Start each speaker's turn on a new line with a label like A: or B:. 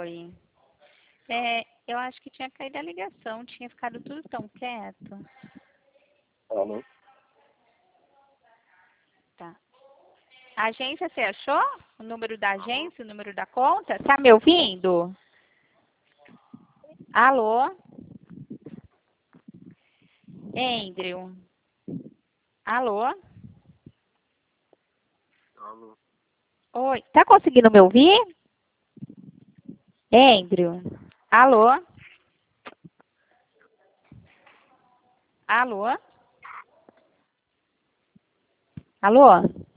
A: Oi. Eu acho que tinha caído a ligação, tinha ficado tudo tão quieto.
B: Alô?
A: Tá. A agência, você achou? O número da agência, o número da conta? Tá me ouvindo? Alô? Andrew? Alô?
B: Alô?
A: Oi. Tá conseguindo me ouvir? Andrew? Alô? Alô? Alô?